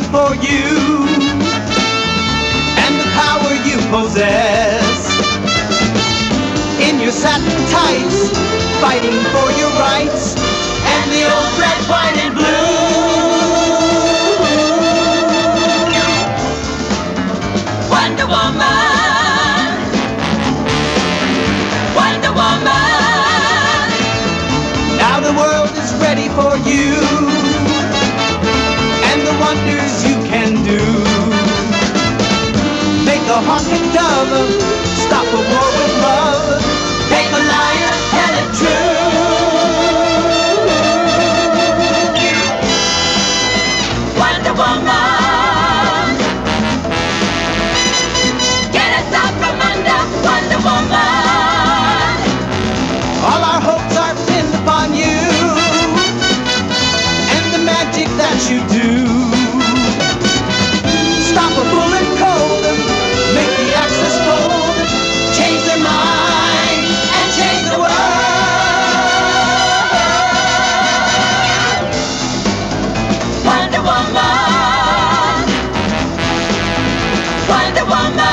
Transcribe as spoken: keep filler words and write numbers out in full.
for you and the power you possess. In your satin tights, fighting for your rights, and the old red, white, and blue. Wonder Woman, Wonder Woman. Now the world is ready for you and the wonders you can do. Make a hawking dove, stop a war with love, make a liar tell it true. Wonder Woman, get us out from under, Wonder Woman. All our hopes are pinned upon you and the magic that you do. Stop a bullet cold, make the axis fold, change their mind and change the world. Wonder Woman, Wonder Woman.